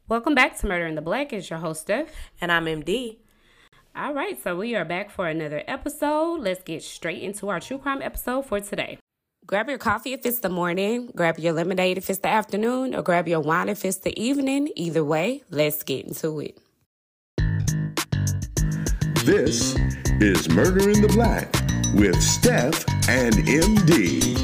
Welcome back to Murder in the Black. It's your host, Steph. And I'm MD. All right, so we are back for another episode. Let's get straight into our true crime episode for today. Grab your coffee if it's the morning, grab your lemonade if it's the afternoon, or grab your wine if it's the evening. Either way, let's get into it. This is Murder in the Black with Steph and MD.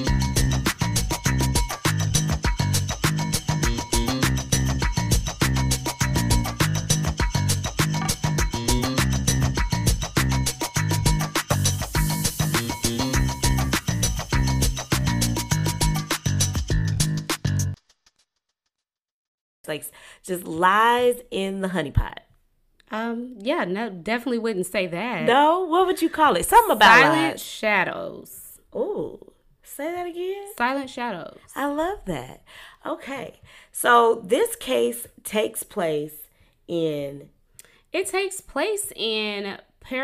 Like, just lies in the honeypot. Yeah, no, definitely wouldn't say that. No? What would you call it? Something about Silent lies. shadows. Ooh. Say that again? Silent shadows. I love that. Okay. So this case takes place in... It takes place in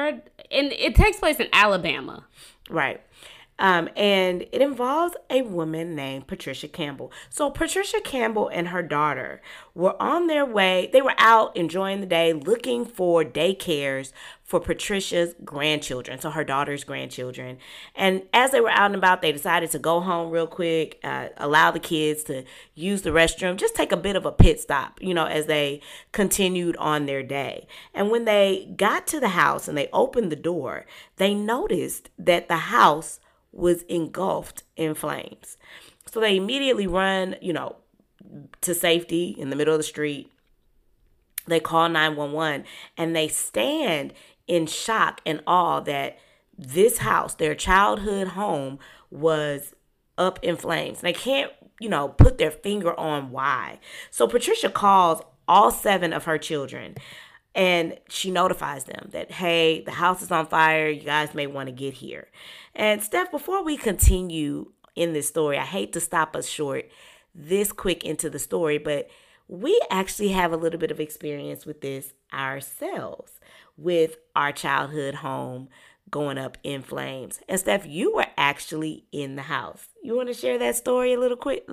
Alabama. Right. And it involves a woman named Patricia Campbell. So Patricia Campbell and her daughter were on their way. They were out enjoying the day looking for daycares for Patricia's grandchildren, so her daughter's grandchildren. And as they were out and about, they decided to go home real quick, allow the kids to use the restroom, just take a bit of a pit stop, as they continued on their day. And when they got to the house and they opened the door, they noticed that the house was engulfed in flames. So they immediately run, to safety in the middle of the street. They call 911 and they stand in shock and awe that this house, their childhood home, was up in flames. They can't, put their finger on why. So Patricia calls all 7 of her children and she notifies them that, hey, the house is on fire. You guys may want to get here. And Steph, before we continue in this story, I hate to stop us short this quick into the story, but we actually have a little bit of experience with this ourselves, with our childhood home going up in flames. And Steph, you were actually in the house. You want to share that story real quick?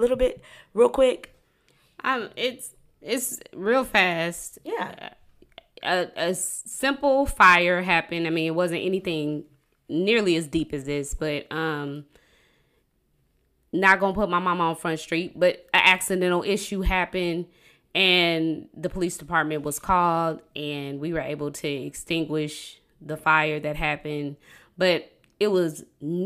It's real fast. Yeah. A simple fire happened. I mean, it wasn't anything nearly as deep as this, but not gonna put my mama on Front Street, but an accidental issue happened and the police department was called and we were able to extinguish the fire that happened, but it was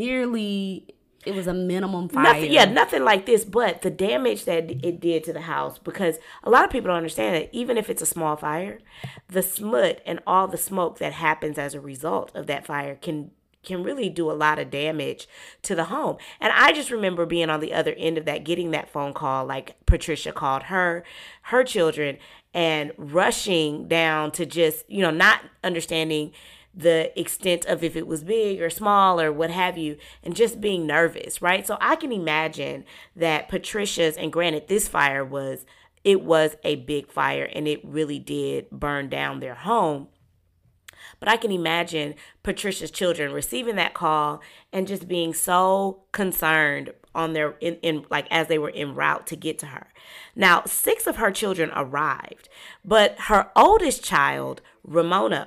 a minimum fire. Nothing like this, but the damage that it did to the house, because a lot of people don't understand that even if it's a small fire, the smut and all the smoke that happens as a result of that fire can really do a lot of damage to the home. And I just remember being on the other end of that, getting that phone call, like Patricia called her children, and rushing down to just, not understanding the extent of if it was big or small or what have you, and just being nervous, right? So I can imagine that Patricia's, and granted, this fire was a big fire and it really did burn down their home. But I can imagine Patricia's children receiving that call and just being so concerned on their as they were en route to get to her. Now, 6 of her children arrived, but her oldest child, Raimono,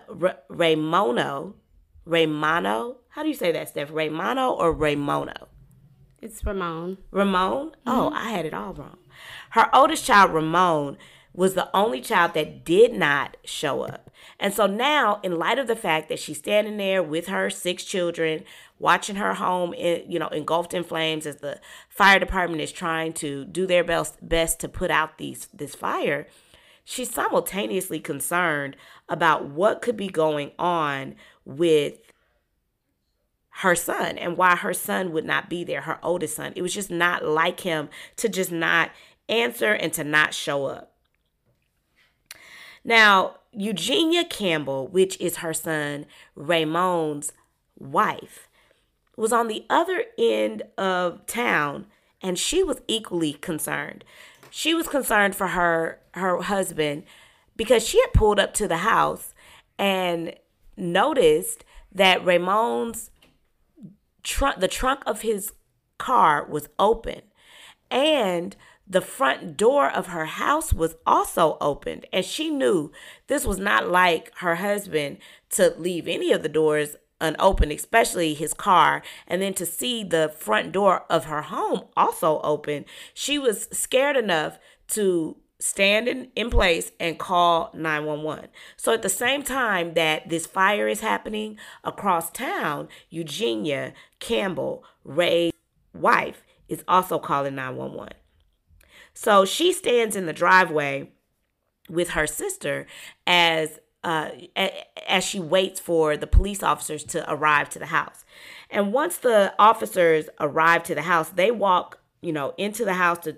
how do you say that, Steph? Raimono or Raimono? It's Ramon. Ramon? Mm-hmm. Oh, I had it all wrong. Her oldest child, Ramon, was the only child that did not show up. And so now, in light of the fact that she's standing there with her 6 children, watching her home, engulfed in flames as the fire department is trying to do their best to put out this fire, she's simultaneously concerned about what could be going on with her son and why her son would not be there, her oldest son. It was just not like him to just not answer and to not show up. Now, Eugenia Campbell, which is her son Ramon's wife, was on the other end of town, and she was equally concerned. She was concerned for her husband because she had pulled up to the house and noticed that Ramon's the trunk of his car was open, and the front door of her house was also opened. And she knew this was not like her husband to leave any of the doors unopened, especially his car. And then to see the front door of her home also open, she was scared enough to stand in place and call 911. So at the same time that this fire is happening across town, Eugenia Campbell, Ray's wife, is also calling 911. So she stands in the driveway with her sister as she waits for the police officers to arrive to the house. And once the officers arrive to the house, they walk, into the house to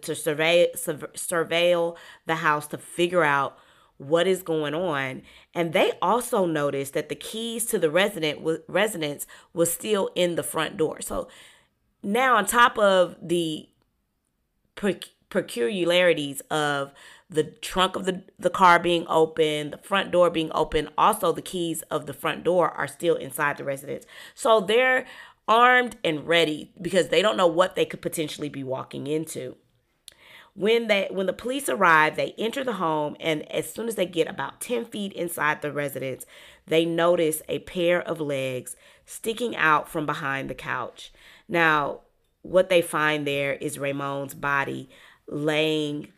surveil the house to figure out what is going on. And they also noticed that the keys to the residence was still in the front door. So now, on top of the peculiarities of the trunk of the car being open, the front door being open, also the keys of the front door are still inside the residence. So they're armed and ready because they don't know what they could potentially be walking into. When the police arrive, they enter the home, and as soon as they get about 10 feet inside the residence, they notice a pair of legs sticking out from behind the couch. Now, what they find there is Raymond's body laying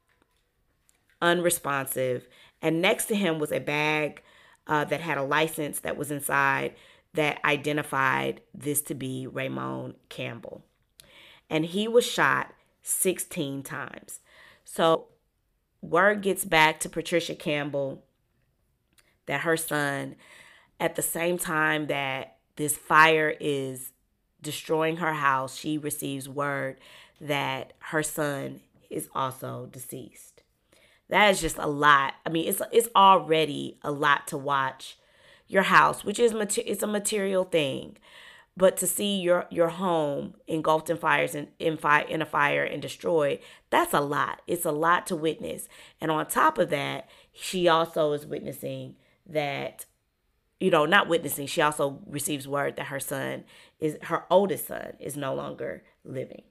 unresponsive, and next to him was a bag that had a license that was inside that identified this to be Raymond Campbell. And he was shot 16 times. So word gets back to Patricia Campbell that her son, at the same time that this fire is destroying her house, she receives word that her son is also deceased. That is just a lot. I mean, it's already a lot to watch your house, which is it's a material thing, but to see your home engulfed in fires and in a fire and destroyed, that's a lot. It's a lot to witness. And on top of that, she also is witnessing that, not witnessing, she also receives word that her oldest son is no longer living.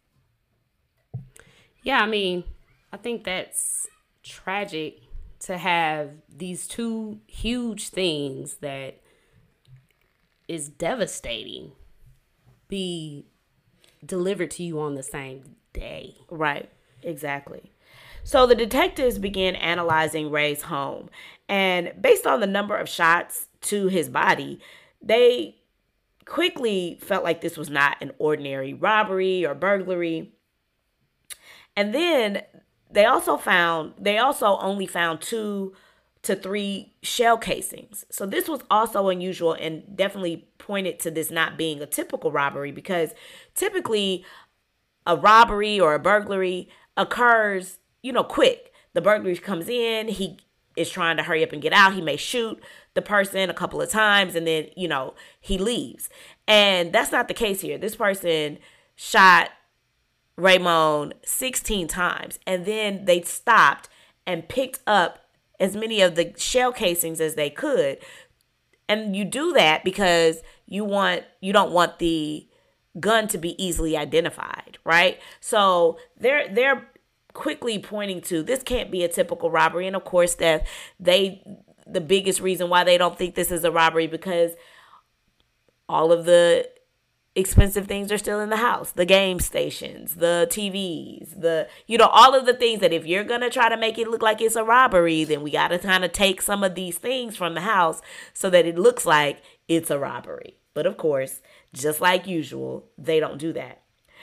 Yeah, I mean, I think that's tragic to have these two huge things that is devastating be delivered to you on the same day. Right, exactly. So the detectives began analyzing Ray's home, and based on the number of shots to his body, they quickly felt like this was not an ordinary robbery or burglary. And then they also only found 2 to 3 shell casings. So this was also unusual and definitely pointed to this not being a typical robbery, because typically a robbery or a burglary occurs, quick. The burglary comes in, he is trying to hurry up and get out. He may shoot the person a couple of times and then, he leaves. And that's not the case here. This person shot Raymond 16 times, and then they stopped and picked up as many of the shell casings as they could. And you do that because you don't want the gun to be easily identified, right? So they're quickly pointing to this can't be a typical robbery. And of course the biggest reason why they don't think this is a robbery, because all of the expensive things are still in the house. The game stations, the TVs, all of the things that if you're going to try to make it look like it's a robbery, then we got to kind of take some of these things from the house so that it looks like it's a robbery. But of course, just like usual, they don't do that.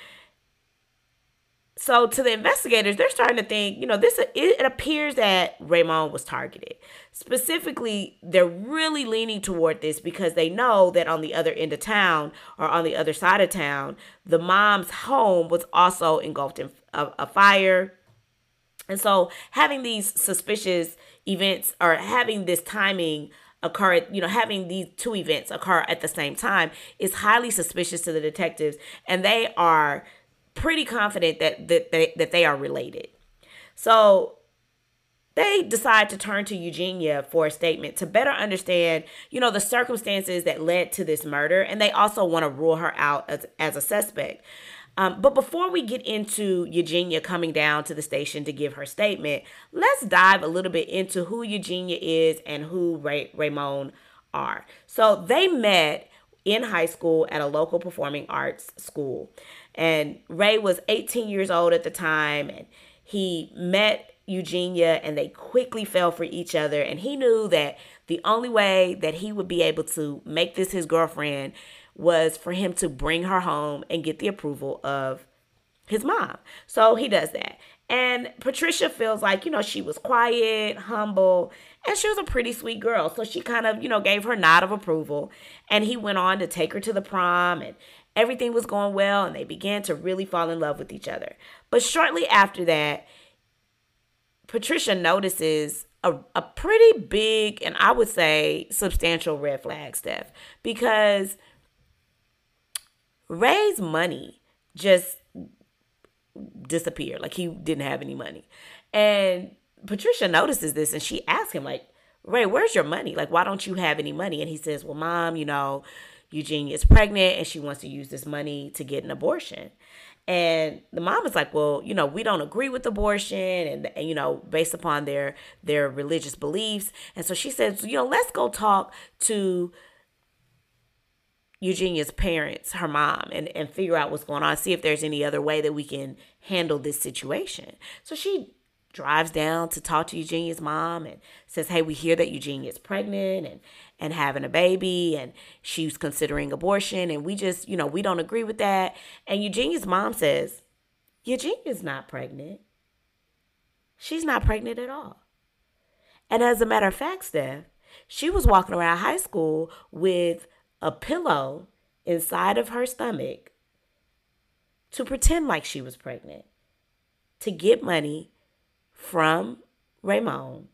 So to the investigators, they're starting to think, it appears that Raymond was targeted. Specifically, they're really leaning toward this because they know that on the other end of town, or on the other side of town, the mom's home was also engulfed in a fire. And so having these suspicious events, or having this timing occur, having these two events occur at the same time, is highly suspicious to the detectives, and they are pretty confident that they are related. So they decide to turn to Eugenia for a statement to better understand, the circumstances that led to this murder. And they also want to rule her out as a suspect. But before we get into Eugenia coming down to the station to give her statement, let's dive a little bit into who Eugenia is and who Ramon are. So they met in high school at a local performing arts school. And Ray was 18 years old at the time, and he met Eugenia and they quickly fell for each other. And he knew that the only way that he would be able to make this his girlfriend was for him to bring her home and get the approval of his mom. So he does that. And Patricia feels like, she was quiet, humble, and she was a pretty sweet girl. So she kind of, gave her nod of approval. And he went on to take her to the prom, and everything was going well, and they began to really fall in love with each other. But shortly after that, Patricia notices a pretty big, and I would say substantial red flag, Steph, because Ray's money just disappeared. Like, he didn't have any money. And Patricia notices this, and she asks him, like, Ray, where's your money? Like, why don't you have any money? And he says, well, Mom, Eugenia is pregnant and she wants to use this money to get an abortion. And the mom is like, well, we don't agree with abortion and based upon their religious beliefs. And so she says, let's go talk to Eugenia's parents, her mom, and figure out what's going on, see if there's any other way that we can handle this situation. So she drives down to talk to Eugenia's mom and says, hey, we hear that Eugenia is pregnant and having a baby, and she's considering abortion, and we just, we don't agree with that. And Eugenia's mom says, Eugenia's not pregnant. She's not pregnant at all. And as a matter of fact, Steph, she was walking around high school with a pillow inside of her stomach to pretend like she was pregnant, to get money from Ramon.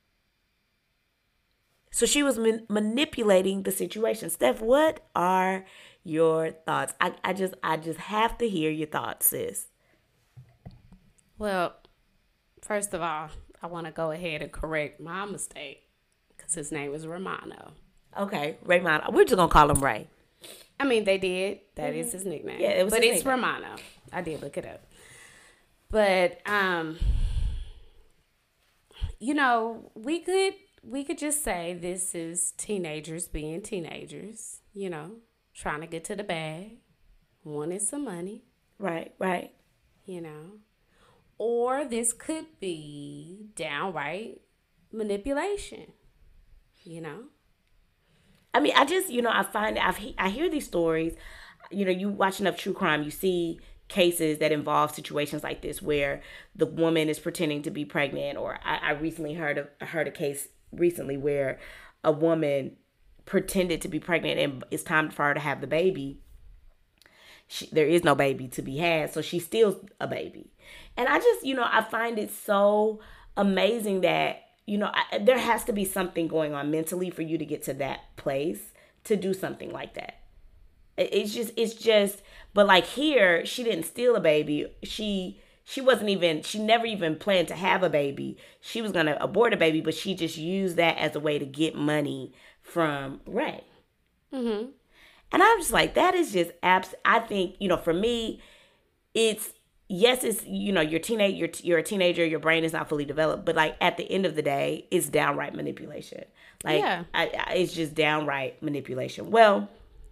So she was manipulating the situation. Steph, what are your thoughts? I just have to hear your thoughts, sis. Well, first of all, I want to go ahead and correct my mistake because his name is Romano. Okay, Romano. We're just going to call him Ray. I mean, they did. That is his nickname. Yeah, it was but his it's nickname. Romano. I did look it up. But, we could just say this is teenagers being teenagers, trying to get to the bag, wanting some money. Right. Or this could be downright manipulation, I mean, I just, I hear these stories, you watch enough true crime, you see cases that involve situations like this where the woman is pretending to be pregnant, or I recently heard a case recently where a woman pretended to be pregnant and it's time for her to have the baby. There is no baby to be had, so she steals a baby. And I just, I find it so amazing that, there has to be something going on mentally for you to get to that place to do something like that. It's just, but like here, she didn't steal a baby. She never even planned to have a baby. She was going to abort a baby, but she just used that as a way to get money from Ray. Mm-hmm. And I'm just like, that is just I think, for me, it's you're a teenager, your brain is not fully developed, but like at the end of the day, it's downright manipulation. Like, yeah. It's just downright manipulation. Well,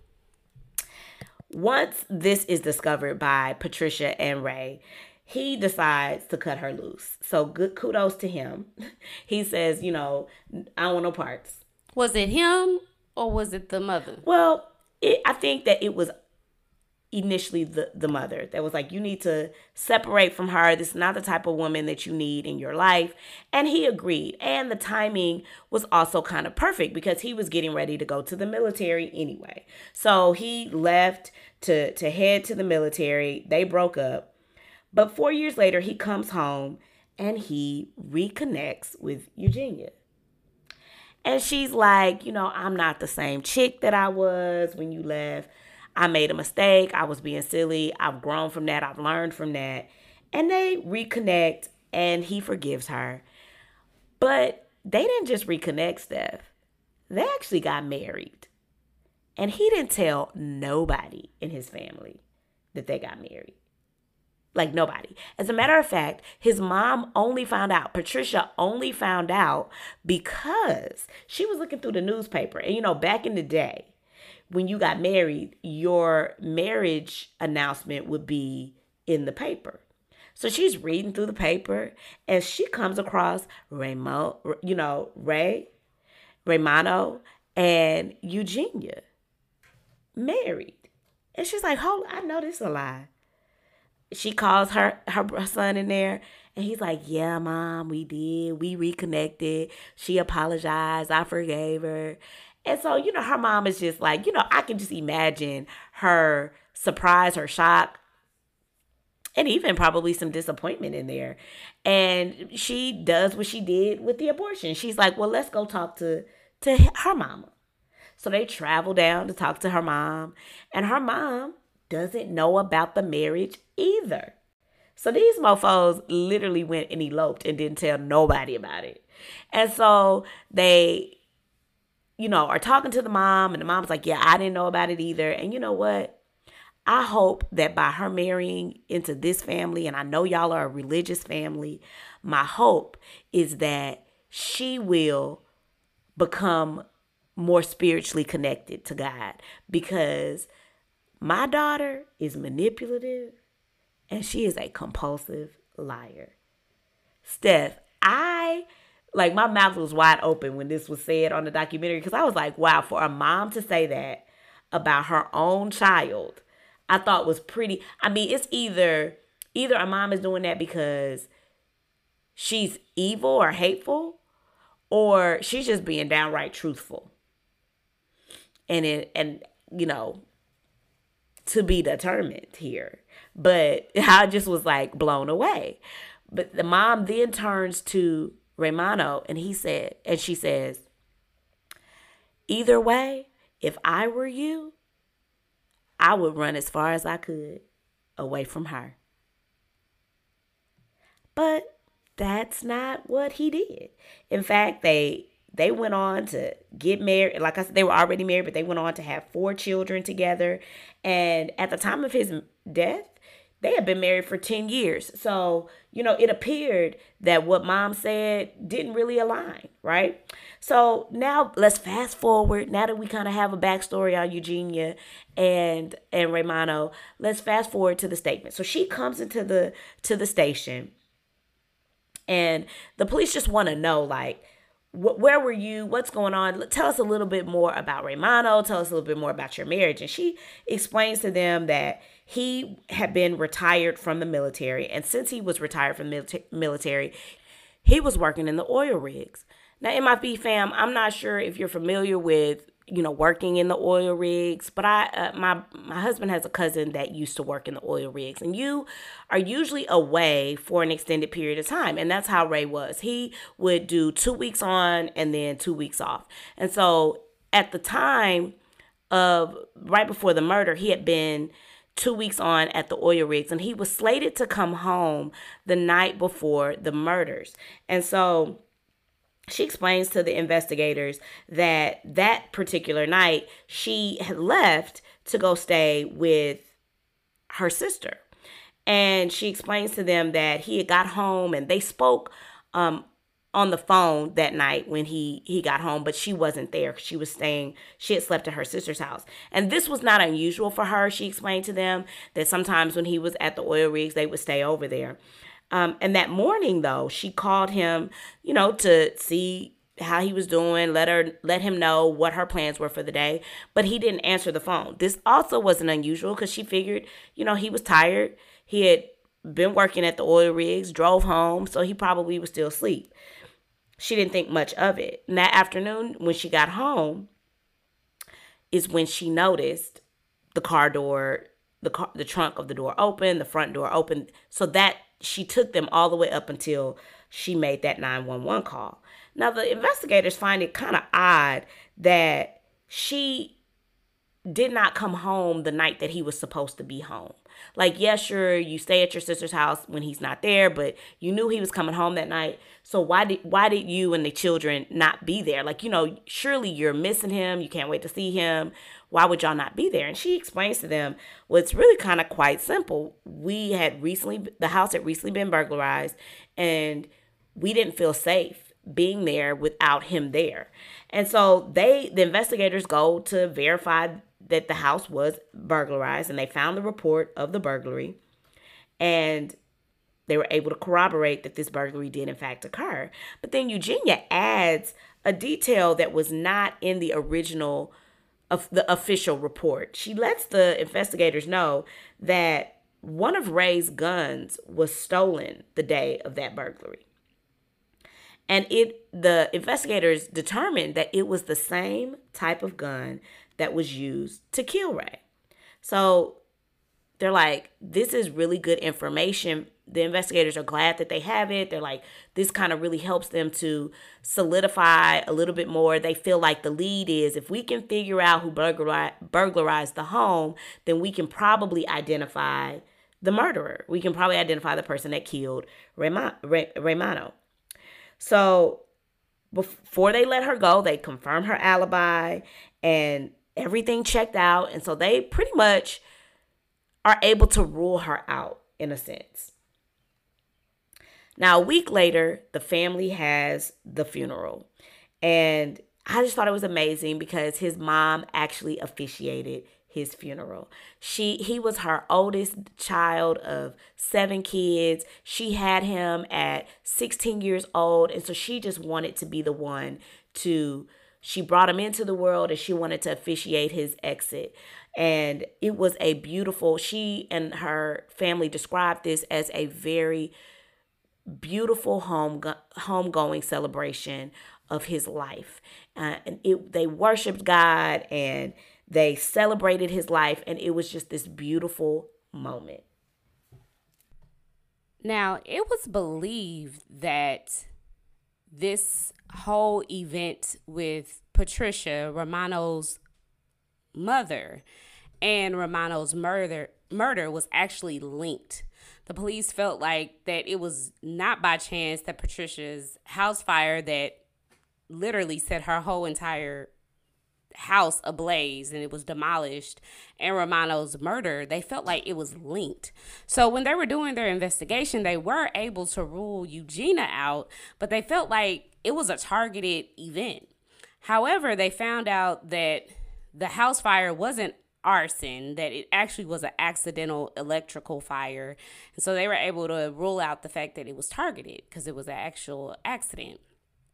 once this is discovered by Patricia and Ray, he decides to cut her loose. So good kudos to him. He says, I don't want no parts. Was it him or was it the mother? Well, I think that it was initially the mother that was like, you need to separate from her. This is not the type of woman that you need in your life. And he agreed. And the timing was also kind of perfect because he was getting ready to go to the military anyway. So he left to head to the military. They broke up. But 4 years later, he comes home and he reconnects with Eugenia. And she's like, I'm not the same chick that I was when you left. I made a mistake. I was being silly. I've grown from that. I've learned from that. And they reconnect and he forgives her. But they didn't just reconnect, Steph. They actually got married. And he didn't tell nobody in his family that they got married. Like nobody. As a matter of fact, his mom only found out, Patricia only found out because she was looking through the newspaper. And you know, back in the day, when you got married, your marriage announcement would be in the paper. So she's reading through the paper and she comes across Raymond, Raymano and Eugenia married. And she's like, hold on, I know this is a lie. She calls her son in there and he's like, yeah, Mom, we did. We reconnected. She apologized. I forgave her. And so, you know, her mom is just like, you know, I can just imagine her surprise, her shock, and even probably some disappointment in there. And she does what she did with the abortion. She's like, well, let's go talk to her mama. So they travel down to talk to her mom. And her mom doesn't know about the marriage either. So these mofos literally went and eloped and didn't tell nobody about it. And so they, you know, are talking to the mom. And the mom's like, yeah, I didn't know about it either. And you know what? I hope that by her marrying into this family, and I know y'all are a religious family, my hope is that she will become more spiritually connected to God, because my daughter is manipulative and she is a compulsive liar. Steph, my mouth was wide open when this was said on the documentary, because I was like, wow, for a mom to say that about her own child, I thought was pretty. I mean, it's either a mom is doing that because she's evil or hateful, or she's just being downright truthful. And you know, to be determined here. But I just was like blown away. But the mom then turns to Raymano and she says, either way, if I were you, I would run as far as I could away from her. But that's not what he did. In fact, they went on to get married. Like I said, they were already married, but they went on to have 4 children together. And at the time of his death, they had been married for 10 years. So, you know, it appeared that what mom said didn't really align, right? So now let's fast forward. Now that we kind of have a backstory on Eugenia and Raymano, let's fast forward to the statement. So she comes into the station, and the police just want to know, like, where were you? What's going on? Tell us a little bit more about Raymano. Tell us a little bit more about your marriage. And she explains to them that he had been retired from the military. And since he was retired from the military, he was working in the oil rigs. Now, MIP fam, I'm not sure if you're familiar with, you know, working in the oil rigs, but my husband has a cousin that used to work in the oil rigs, and you are usually away for an extended period of time. And that's how Ray was. He would do 2 weeks on and then 2 weeks off. And so at the time of right before the murder, he had been 2 weeks on at the oil rigs, and he was slated to come home the night before the murders. And so she explains to the investigators that particular night she had left to go stay with her sister. And she explains to them that he had got home and they spoke on the phone that night when he got home, but she wasn't there. She had slept at her sister's house. And this was not unusual for her. She explained to them that sometimes when he was at the oil rigs, they would stay over there. And that morning, though, she called him, you know, to see how he was doing, let him know what her plans were for the day. But he didn't answer the phone. This also wasn't unusual because she figured, you know, he was tired. He had been working at the oil rigs, drove home, so he probably was still asleep. She didn't think much of it. And that afternoon, when she got home, is when she noticed the car door, the trunk of the door open, the front door open. So that she took them all the way up until she made that 911 call. Now, the investigators find it kind of odd that she did not come home the night that he was supposed to be home. Like, yeah, sure, you stay at your sister's house when he's not there, but you knew he was coming home that night. So why did you and the children not be there? Like, surely you're missing him. You can't wait to see him. Why would y'all not be there? And she explains to them, well, it's really kind of quite simple. The house had recently been burglarized, and we didn't feel safe being there without him there. And so the investigators go to verify that the house was burglarized, and they found the report of the burglary, and they were able to corroborate that this burglary did in fact occur. But then Eugenia adds a detail that was not in the original of the official report. She lets the investigators know that one of Ray's guns was stolen the day of that burglary. And the investigators determined that it was the same type of gun that was used to kill Ray. So they're like, this is really good information. The investigators are glad that they have it. They're like, this kind of really helps them to solidify a little bit more. They feel like the lead is, if we can figure out who burglarized the home, then we can probably identify the murderer. We can probably identify the person that killed Raymano. So before they let her go, they confirm her alibi and everything checked out. And so they pretty much are able to rule her out in a sense. Now, a week later, the family has the funeral. And I just thought it was amazing because his mom actually officiated his funeral. He was her oldest child of 7 kids. She had him at 16 years old. And so she just wanted to be the one she brought him into the world, and she wanted to officiate his exit. And it was a beautiful, she and her family described this as a very beautiful homegoing celebration of his life. They worshiped God and they celebrated his life, and it was just this beautiful moment. Now, it was believed that this whole event with Patricia, Romano's mother, and Romano's murder was actually linked. The police felt like that it was not by chance that Patricia's house fire that literally set her whole entire house ablaze and it was demolished, and Romano's murder, they felt like it was linked. So when they were doing their investigation, they were able to rule Eugenia out, but they felt like it was a targeted event. However, they found out that the house fire wasn't arson, that it actually was an accidental electrical fire. And so they were able to rule out the fact that it was targeted because it was an actual accident.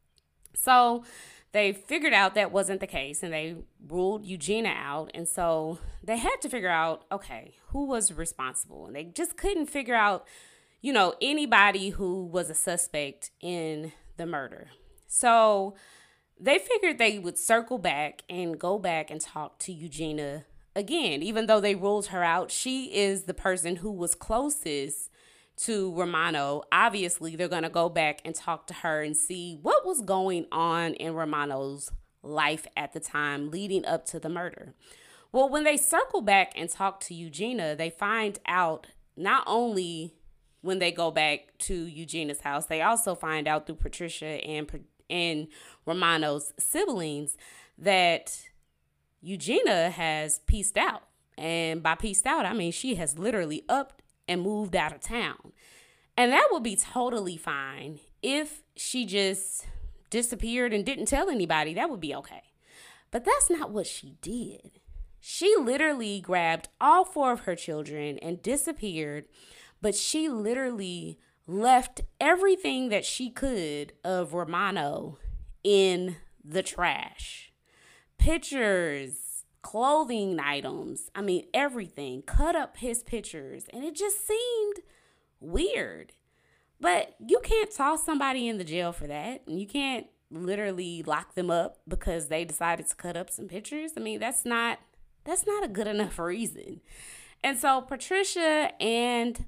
So they figured out that wasn't the case, and they ruled Eugenia out. And so they had to figure out, okay, who was responsible? And they just couldn't figure out, anybody who was a suspect in the murder. So they figured they would circle back and go back and talk to Eugenia again. Even though they ruled her out, she is the person who was closest to Romano. Obviously, they're going to go back and talk to her and see what was going on in Romano's life at the time leading up to the murder. Well, when they circle back and talk to Eugenia, they find out, not only when they go back to Eugenia's house, they also find out through Patricia and Romano's siblings that Eugenia has pieced out. And by pieced out, I mean she has literally upped and moved out of town. And that would be totally fine if she just disappeared and didn't tell anybody. That would be okay. But that's not what she did. She literally grabbed all 4 of her children and disappeared, but she literally left everything that she could of Romano in the trash. Pictures, clothing items, everything. Cut up his pictures, and it just seemed weird. But you can't toss somebody in the jail for that, and you can't literally lock them up because they decided to cut up some pictures. That's not a good enough reason. And so Patricia and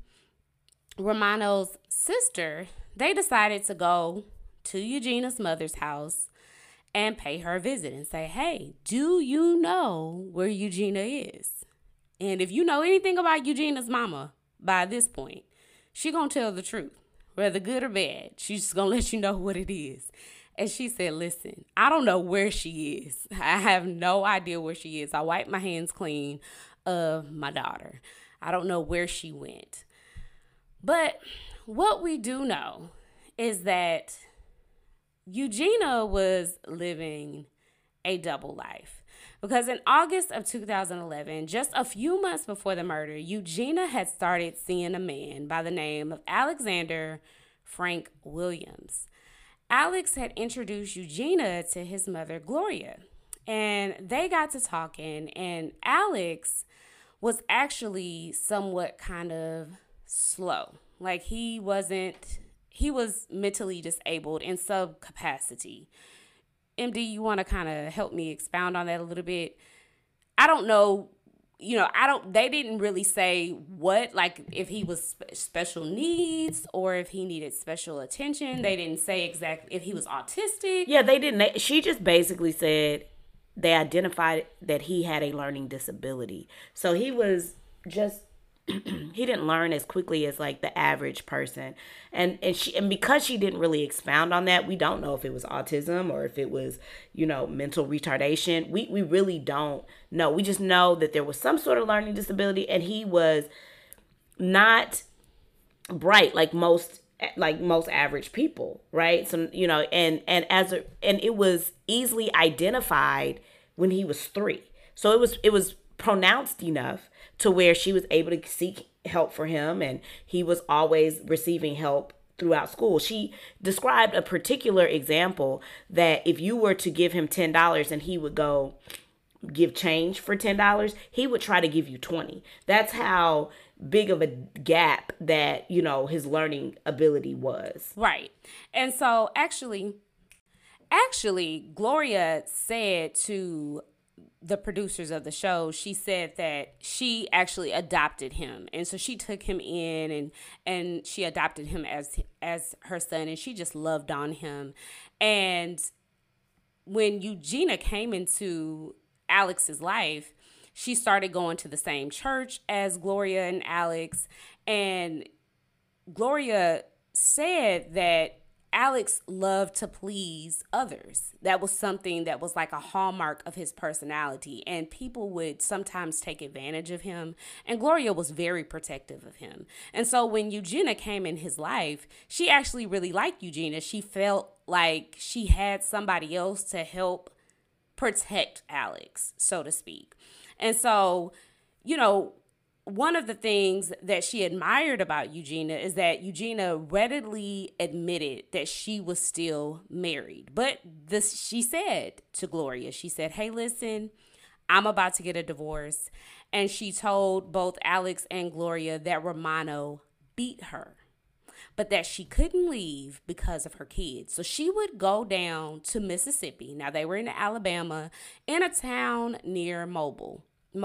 Romano's sister, they decided to go to Eugenia's mother's house and pay her a visit and say, hey, do you know where Eugenia is? And if you know anything about Eugenia's mama by this point, she gonna tell the truth, whether good or bad. She's just gonna let you know what it is. And she said, listen, I don't know where she is. I have no idea where she is. I wiped my hands clean of my daughter. I don't know where she went. But what we do know is that Eugenia was living a double life. Because in August of 2011, just a few months before the murder, Eugenia had started seeing a man by the name of Alexander Frank Williams. Alex had introduced Eugenia to his mother, Gloria, and they got to talking, and Alex was actually somewhat kind of slow. Like he was mentally disabled in some capacity. MD, you want to kind of help me expound on that a little bit? I don't know. They didn't really say what, like if he was special needs or if he needed special attention. They didn't say exactly if he was autistic. Yeah, they didn't. She just basically said they identified that he had a learning disability. So he was just, he didn't learn as quickly as like the average person. And because she didn't really expound on that, we don't know if it was autism or if it was, mental retardation. We really don't know. We just know that there was some sort of learning disability, and he was not bright like most average people, right? So, and it was easily identified when he was 3. So it was pronounced enough to where she was able to seek help for him, and he was always receiving help throughout school. She described a particular example that if you were to give him $10 and he would go give change for $10, he would try to give you 20. That's how big of a gap that, his learning ability was. Right. And so actually, Gloria said to the producers of the show, she said that she actually adopted him. And so she took him in and she adopted him as her son, and she just loved on him. And when Eugenia came into Alex's life, she started going to the same church as Gloria and Alex. And Gloria said that Alex loved to please others. That was something that was like a hallmark of his personality, and people would sometimes take advantage of him, and Gloria was very protective of him. And so when Eugenia came in his life, she actually really liked Eugenia. She felt like she had somebody else to help protect Alex, so to speak. And so, one of the things that she admired about Eugenia is that Eugenia readily admitted that she was still married. But she said to Gloria, she said, hey, listen, I'm about to get a divorce. And she told both Alex and Gloria that Romano beat her, but that she couldn't leave because of her kids. So she would go down to Mississippi. Now, they were in Alabama, in a town near Mobile.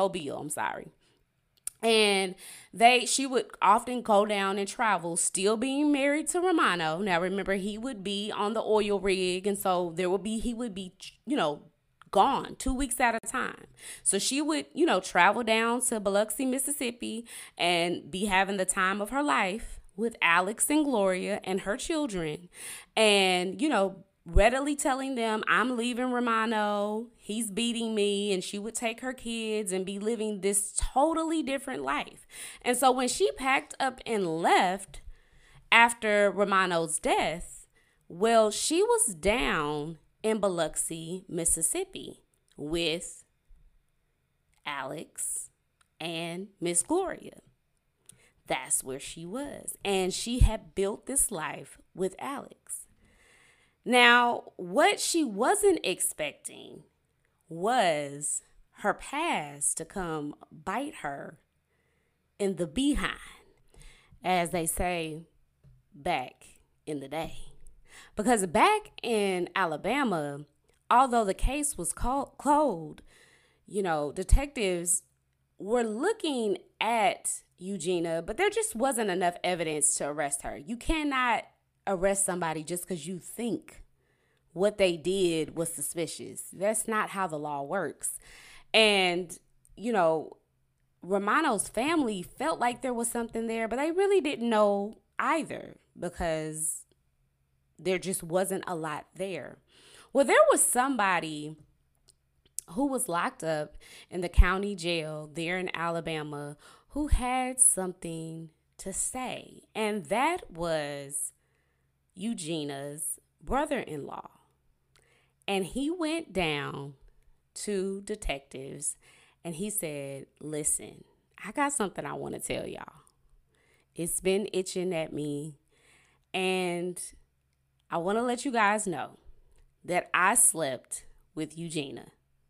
And she would often go down and travel, still being married to Romano. Now, remember, he would be on the oil rig, and so he would be, gone 2 weeks at a time. So she would, travel down to Biloxi, Mississippi, and be having the time of her life with Alex and Gloria and her children, and, readily telling them, I'm leaving Romano, he's beating me, and she would take her kids and be living this totally different life. And so when she packed up and left after Romano's death, well, she was down in Biloxi, Mississippi with Alex and Miss Gloria. That's where she was. And she had built this life with Alex. Now, what she wasn't expecting was her past to come bite her in the behind, as they say back in the day. Because back in Alabama, although the case was closed, detectives were looking at Eugenia, but there just wasn't enough evidence to arrest her. You cannot arrest somebody just because you think what they did was suspicious. That's not how the law works. And, you know, Romano's family felt like there was something there, but they really didn't know either because there just wasn't a lot there. Well, there was somebody who was locked up in the county jail there in Alabama who had something to say, and that was Eugenia's brother-in-law. And he went down to detectives and he said, listen, I got something I want to tell y'all. It's been itching at me, and I want to let you guys know that I slept with Eugenia.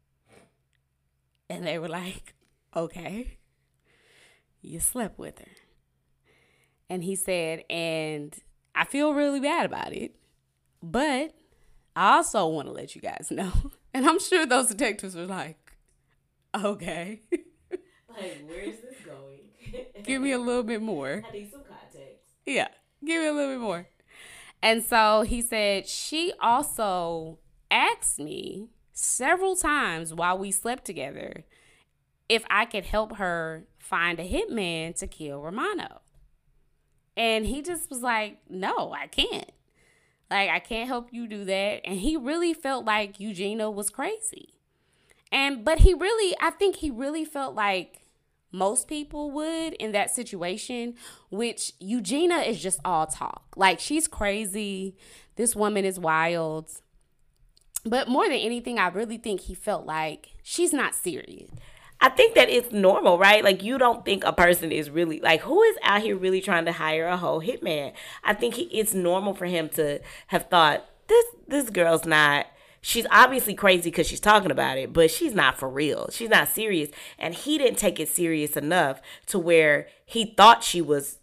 And they were like, okay, you slept with her. And he said, and I feel really bad about it, but I also want to let you guys know. And I'm sure those detectives were like, okay. Like, where's this going? Give me a little bit more. I need some context. Yeah, give me a little bit more. And so he said, she also asked me several times while we slept together if I could help her find a hitman to kill Romano. And he just was like, no, I can't. Like, I can't help you do that. And he really felt like Eugenia was crazy. But I think he really felt like most people would in that situation, which Eugenia is just all talk. Like, she's crazy. This woman is wild. But more than anything, I really think he felt like she's not serious. I think that it's normal, right? Like, you don't think a person is really, like, who is out here really trying to hire a whole hitman? I think it's normal for him to have thought, this girl's not, she's obviously crazy because she's talking about it, but she's not for real. She's not serious. And he didn't take it serious enough to where he thought she was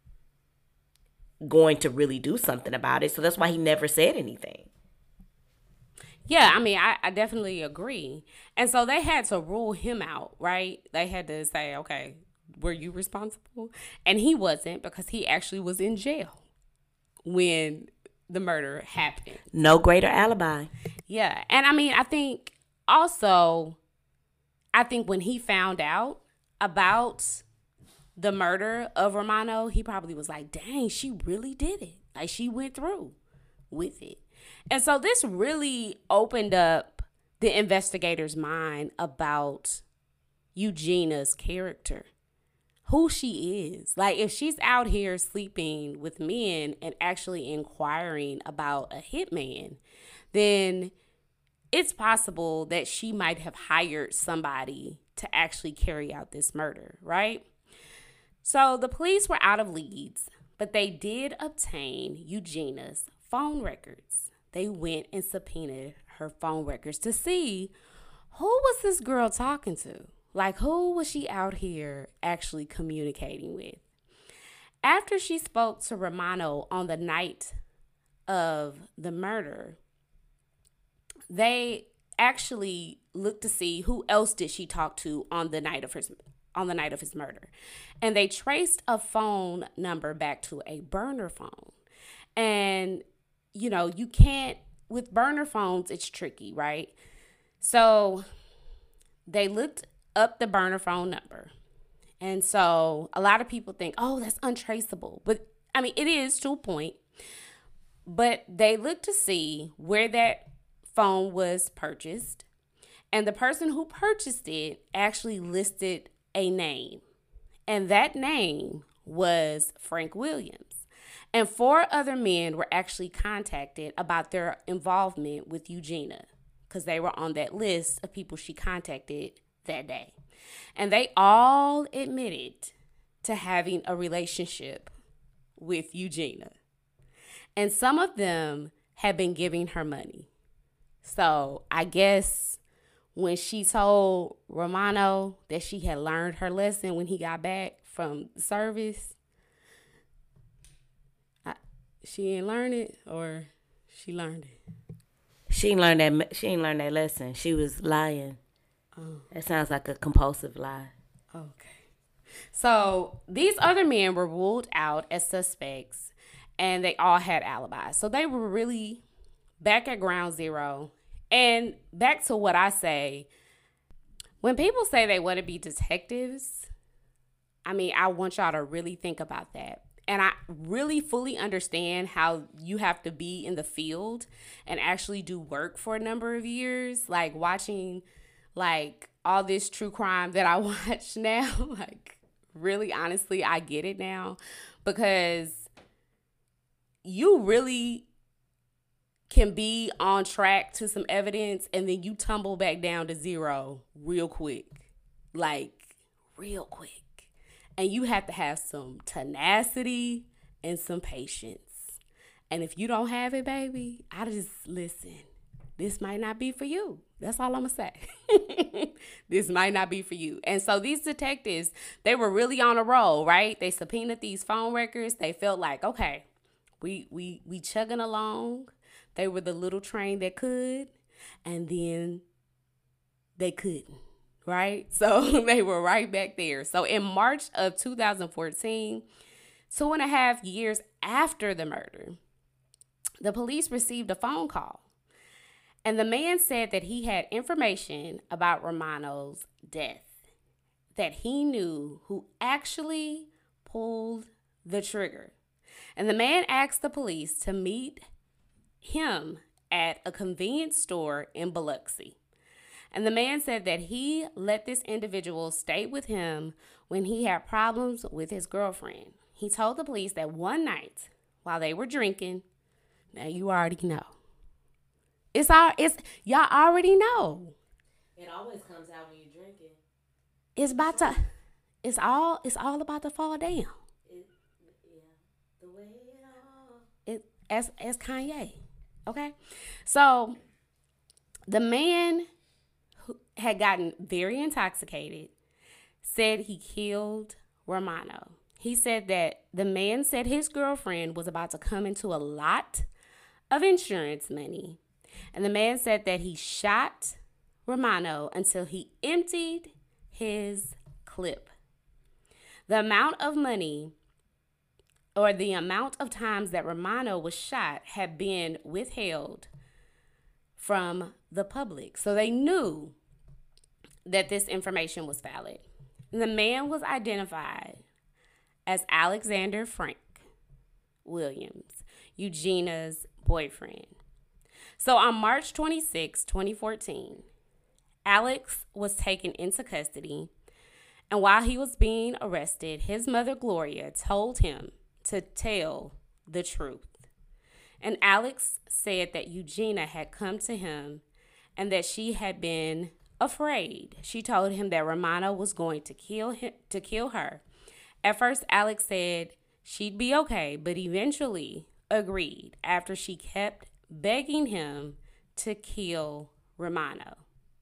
going to really do something about it. So that's why he never said anything. Yeah, I mean, I definitely agree. And so they had to rule him out, right? They had to say, okay, were you responsible? And he wasn't, because he actually was in jail when the murder happened. No greater alibi. Yeah. And I mean, I think when he found out about the murder of Romano, he probably was like, dang, she really did it. Like, she went through with it. And so this really opened up the investigator's mind about Eugenia's character, who she is. Like, if she's out here sleeping with men and actually inquiring about a hitman, then it's possible that she might have hired somebody to actually carry out this murder, right? So the police were out of leads, but they did obtain Eugenia's phone records. They went and subpoenaed her phone records to see who was this girl talking to? Like, who was she out here actually communicating with? After she spoke to Romano on the night of the murder, they actually looked to see who else did she talk to on the night of his murder. And they traced a phone number back to a burner phone. And you know, you can't, with burner phones, it's tricky, right? So they looked up the burner phone number. And so a lot of people think, oh, that's untraceable. But I mean, it is to a point. But they looked to see where that phone was purchased. And the person who purchased it actually listed a name. And that name was Frank Williams. And 4 other men were actually contacted about their involvement with Eugenia, because they were on that list of people she contacted that day. And they all admitted to having a relationship with Eugenia. And some of them had been giving her money. So I guess when she told Romano that she had learned her lesson when he got back from service, she ain't learned it, or she learned it? She ain't learned that lesson. She was lying. Oh. That sounds like a compulsive lie. Okay. So these other men were ruled out as suspects, and they all had alibis. So they were really back at ground zero. And back to what I say, when people say they want to be detectives, I mean, I want y'all to really think about that. And I really fully understand how you have to be in the field and actually do work for a number of years. Like watching like all this true crime that I watch now, like really honestly, I get it now, because you really can be on track to some evidence and then you tumble back down to zero real quick. Like real quick. And you have to have some tenacity and some patience. And if you don't have it, baby, I just listen. This might not be for you. That's all I'm going to say. This might not be for you. And so these detectives, they were really on a roll, right? They subpoenaed these phone records. They felt like, okay, we chugging along. They were the little train that could, and then they couldn't. Right? So they were right back there. So in March of 2014, 2.5 years after the murder, the police received a phone call. And the man said that he had information about Romano's death, that he knew who actually pulled the trigger. And the man asked the police to meet him at a convenience store in Biloxi. And the man said that he let this individual stay with him when he had problems with his girlfriend. He told the police that one night while they were drinking, now you already know. Y'all already know. It always comes out when you're drinking. It's all about to fall down. The way it all. As Kanye. Okay? So the man who had gotten very intoxicated said he killed Romano. He said that the man said his girlfriend was about to come into a lot of insurance money. And the man said that he shot Romano until he emptied his clip. The amount of money or the amount of times that Romano was shot had been withheld from the public. So they knew that this information was valid. And the man was identified as Alexander Frank Williams, Eugenia's boyfriend. So on March 26, 2014, Alex was taken into custody. And while he was being arrested, his mother, Gloria, told him to tell the truth. And Alex said that Eugenia had come to him and that she had been afraid. She told him that Romano was going to kill her. At first, Alex said she'd be okay, but eventually agreed after she kept begging him to kill Romano.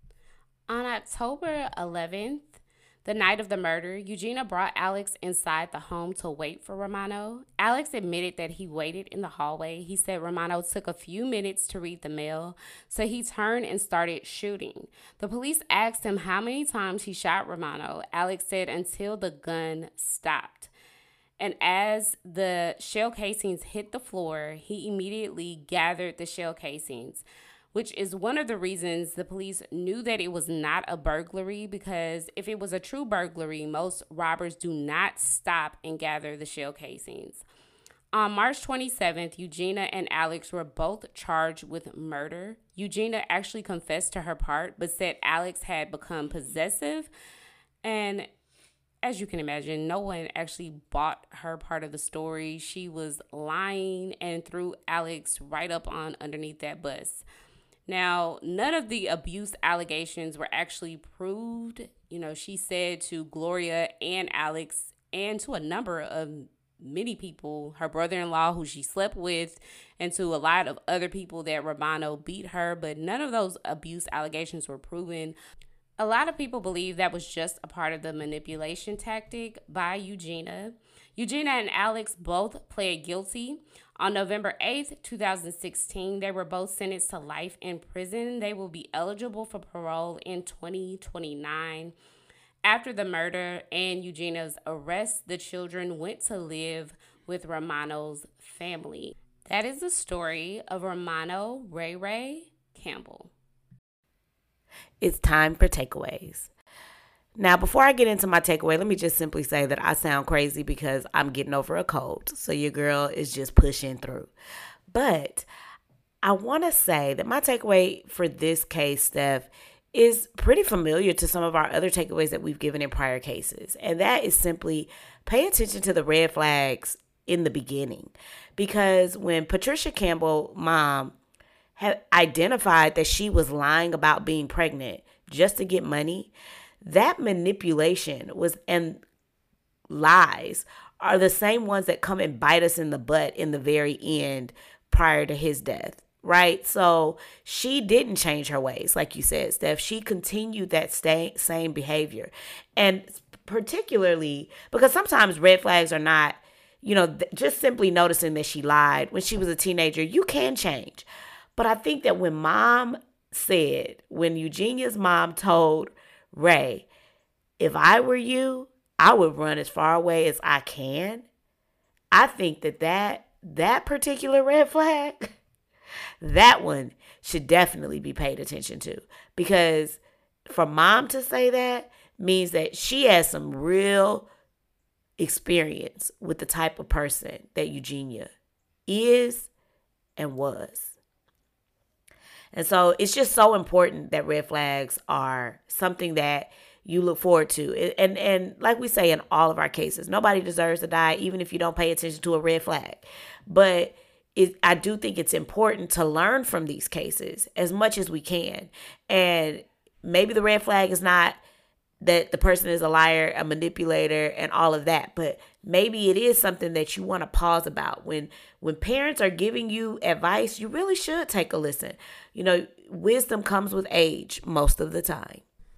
On October 11th, the night of the murder, Eugenia brought Alex inside the home to wait for Romano. Alex admitted that he waited in the hallway. He said Romano took a few minutes to read the mail, so he turned and started shooting. The police asked him how many times he shot Romano. Alex said until the gun stopped. And as the shell casings hit the floor, he immediately gathered the shell casings, which is one of the reasons the police knew that it was not a burglary, because if it was a true burglary, most robbers do not stop and gather the shell casings. On March 27th, Eugenia and Alex were both charged with murder. Eugenia actually confessed to her part, but said Alex had become possessive. And as you can imagine, no one actually bought her part of the story. She was lying and threw Alex right up on underneath that bus. Now, none of the abuse allegations were actually proved. You know, she said to Gloria and Alex and to a number of many people, her brother-in-law who she slept with, and to a lot of other people, that Romano beat her, but none of those abuse allegations were proven. A lot of people believe that was just a part of the manipulation tactic by Eugenia. Eugenia and Alex both pled guilty. On November 8th, 2016, they were both sentenced to life in prison. They will be eligible for parole in 2029. After the murder and Eugenia's arrest, the children went to live with Romano's family. That is the story of Romano Ray Ray Campbell. It's time for takeaways. Now, before I get into my takeaway, let me just simply say that I sound crazy because I'm getting over a cold. So your girl is just pushing through. But I want to say that my takeaway for this case, Steph, is pretty familiar to some of our other takeaways that we've given in prior cases. And that is simply pay attention to the red flags in the beginning. Because when Patricia Campbell, mom, had identified that she was lying about being pregnant just to get money, that manipulation and lies are the same ones that come and bite us in the butt in the very end prior to his death, right? So she didn't change her ways, like you said, Steph. She continued that same behavior. And particularly because sometimes red flags are not, just simply noticing that she lied when she was a teenager, you can change. But I think that when Eugenia's mom told Ray, if I were you, I would run as far away as I can. I think that particular red flag, that one should definitely be paid attention to. Because for mom to say that means that she has some real experience with the type of person that Eugenia is and was. And so it's just so important that red flags are something that you look forward to. And like we say in all of our cases, nobody deserves to die, even if you don't pay attention to a red flag. But I do think it's important to learn from these cases as much as we can. And maybe the red flag is not that the person is a liar, a manipulator, and all of that. But maybe it is something that you want to pause about. When parents are giving you advice, you really should take a listen. Wisdom comes with age most of the time.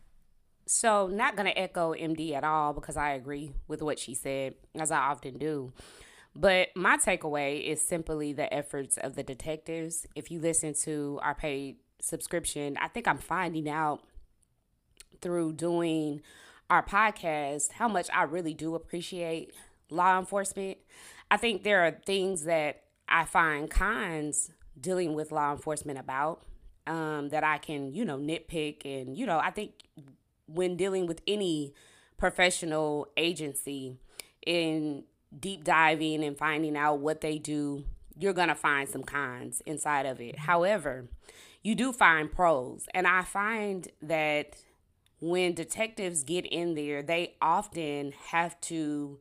So not going to echo MD at all because I agree with what she said, as I often do. But my takeaway is simply the efforts of the detectives. If you listen to our paid subscription, I think I'm finding out through doing our podcast how much I really do appreciate law enforcement. I think there are things that I find cons dealing with law enforcement about that I can, nitpick. And, I think when dealing with any professional agency in deep diving and finding out what they do, you're going to find some cons inside of it. However, you do find pros. And I find that when detectives get in there, they often have to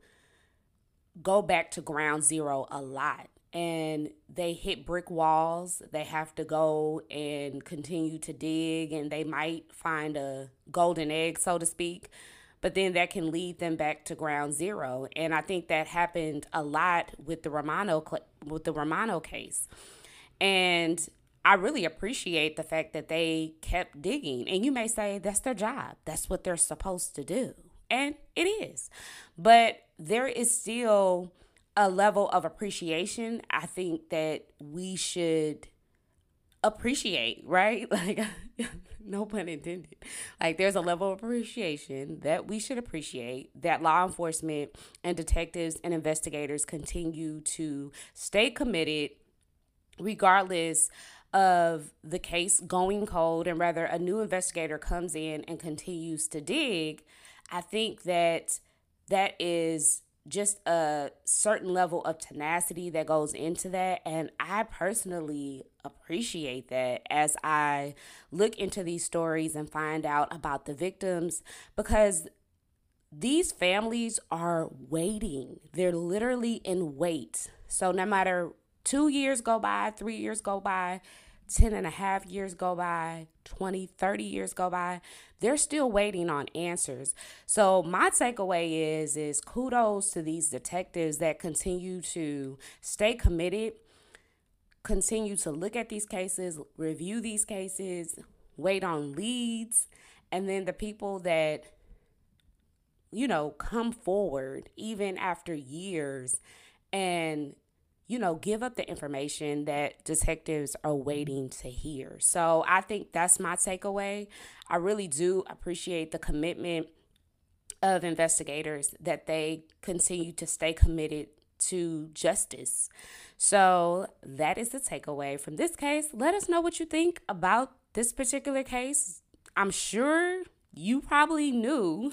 go back to ground zero a lot. And they hit brick walls. They have to go and continue to dig, and they might find a golden egg, so to speak. But then that can lead them back to ground zero. And I think that happened a lot with the Romano case. And I really appreciate the fact that they kept digging. And you may say that's their job. That's what they're supposed to do. And it is. But there is still a level of appreciation I think that we should appreciate, right? Like, no pun intended. Like, there's a level of appreciation that we should appreciate that law enforcement and detectives and investigators continue to stay committed regardless of the case going cold, and rather a new investigator comes in and continues to dig. I think that is just a certain level of tenacity that goes into that. And I personally appreciate that as I look into these stories and find out about the victims, because these families are waiting. They're literally in wait. So no matter 2 years go by, 3 years go by, 10 and a half years go by, 20, 30 years go by, they're still waiting on answers. So my takeaway is kudos to these detectives that continue to stay committed, continue to look at these cases, review these cases, wait on leads, and then the people that, come forward even after years and give up the information that detectives are waiting to hear. So I think that's my takeaway. I really do appreciate the commitment of investigators, that they continue to stay committed to justice. So that is the takeaway from this case. Let us know what you think about this particular case. I'm sure you probably knew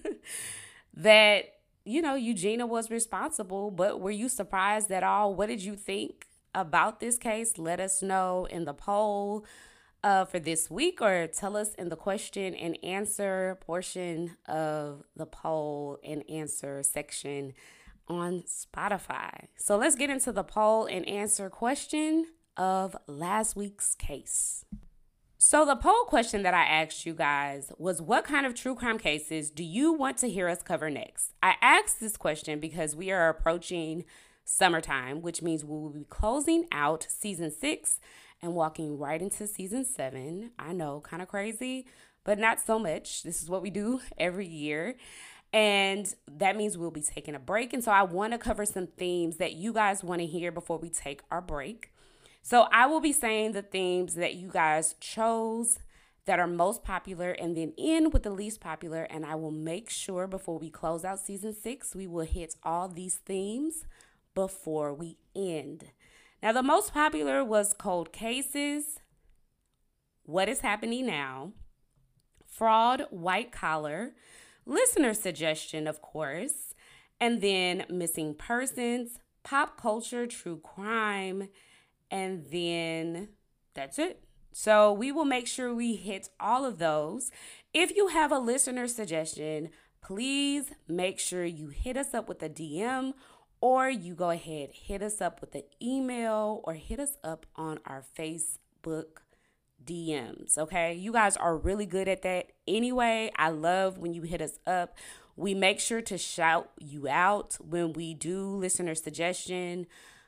that, Eugenia was responsible, but were you surprised at all? What did you think about this case? Let us know in the poll for this week, or tell us in the question and answer portion of the poll and answer section on Spotify. So let's get into the poll and answer question of last week's case. So the poll question that I asked you guys was, what kind of true crime cases do you want to hear us cover next? I asked this question because we are approaching summertime, which means we will be closing out season 6 and walking right into season 7. I know, kind of crazy, but not so much. This is what we do every year. And that means we'll be taking a break. And so I want to cover some themes that you guys want to hear before we take our break. So I will be saying the themes that you guys chose that are most popular and then end with the least popular. And I will make sure before we close out season 6, we will hit all these themes before we end. Now, the most popular was cold cases, what is happening now, fraud, white collar, listener suggestion, of course, and then missing persons, pop culture, true crime, and then that's it. So we will make sure we hit all of those. If you have a listener suggestion, please make sure you hit us up with a DM, or you go ahead, hit us up with an email, or hit us up on our Facebook DMs, okay? You guys are really good at that anyway. I love when you hit us up. We make sure to shout you out when we do listener suggestion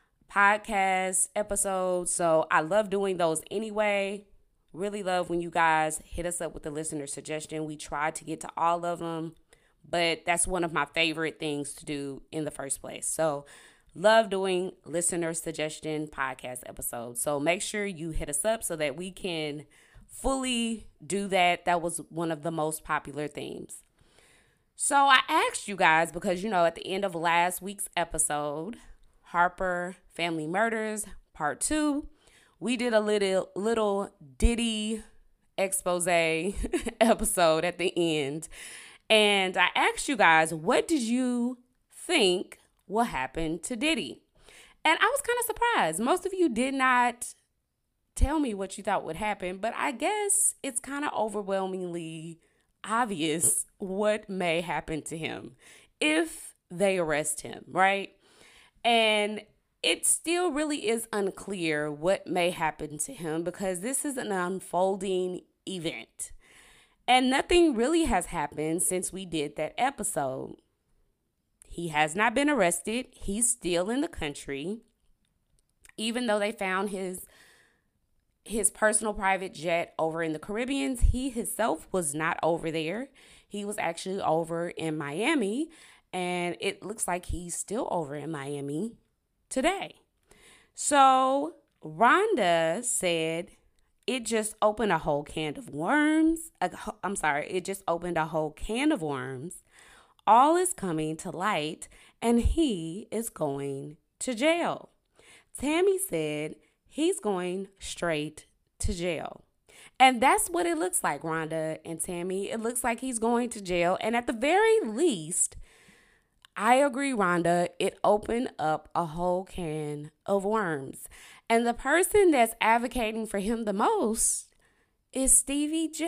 podcast episodes. So I love doing those anyway. Really love when you guys hit us up with the listener suggestion. We try to get to all of them, but that's one of my favorite things to do in the first place. So love doing listener suggestion podcast episodes. So make sure you hit us up so that we can fully do that. That was one of the most popular themes. So I asked you guys because, at the end of last week's episode, Harper Family Murders Part 2, we did a little Diddy expose episode at the end. And I asked you guys, what did you think will happen to Diddy? And I was kind of surprised. Most of you did not tell me what you thought would happen, but I guess it's kind of overwhelmingly obvious what may happen to him if they arrest him, right? And it still really is unclear what may happen to him because this is an unfolding event. And nothing really has happened since we did that episode. He has not been arrested. He's still in the country. Even though they found his personal private jet over in the Caribbean, he himself was not over there. He was actually over in Miami, and it looks like he's still over in Miami today. So Rhonda said it just opened a whole can of worms. It just opened a whole can of worms. All is coming to light, and he is going to jail. Tammy said he's going straight to jail. And that's what it looks like, Rhonda and Tammy. It looks like he's going to jail. And at the very least, I agree, Rhonda, it opened up a whole can of worms. And the person that's advocating for him the most is Stevie J.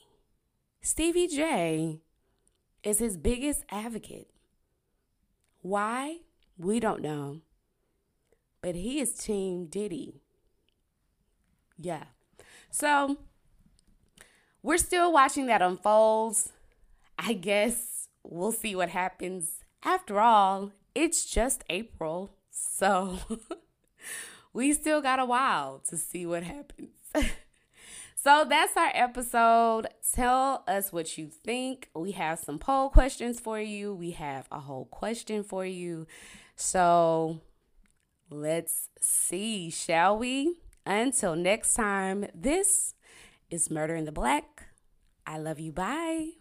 Stevie J is his biggest advocate. Why? We don't know. But he is Team Diddy. Yeah. So we're still watching that unfolds. I guess we'll see what happens. After all, it's just April. So we still got a while to see what happens. So that's our episode. Tell us what you think. We have some poll questions for you. We have a whole question for you. So let's see, shall we? Until next time, this is Murder in the Black. I love you. Bye.